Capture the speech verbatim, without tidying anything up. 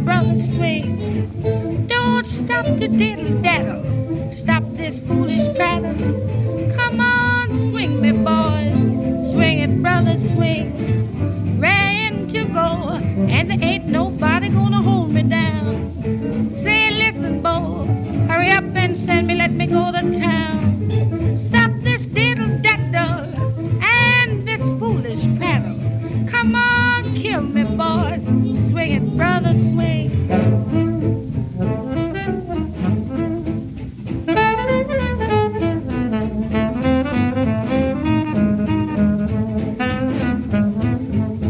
it, brother, swing. Don't stop to diddle daddle. Stop this foolish prattle. Come on, swing me, boys. Swing it, brother, swing. Rain to go, and there ain't nobody gonna hold me down. Say, listen, boy, hurry up and send me, let me go to town. Stop this diddle daddle and this foolish prattle. Come on, kill me, boys. Swing it, brother, swing.